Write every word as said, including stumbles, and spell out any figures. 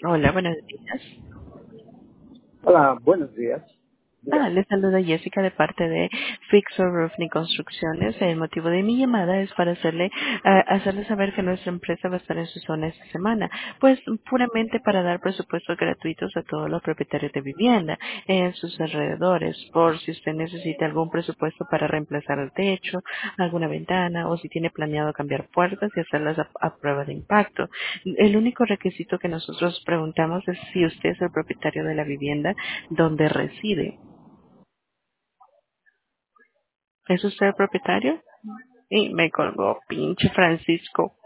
Hola, buenos días. Hola, buenos días. Ah, Dígame. les saluda Jessica de parte de Fixer Roofing Construcciones. El motivo de mi llamada es para hacerle ah, hacerle saber que nuestra empresa va a estar en su zona esta semana, pues puramente para dar presupuestos gratuitos a todos los propietarios de vivienda en sus alrededores, por si usted necesita algún presupuesto para reemplazar el techo, alguna ventana o si tiene planeado cambiar puertas y hacerlas a, a prueba de impacto. El único requisito que nosotros preguntamos es si usted es el propietario de la vivienda donde reside. ¿Es usted el propietario? Y me colgó, pinche Francisco.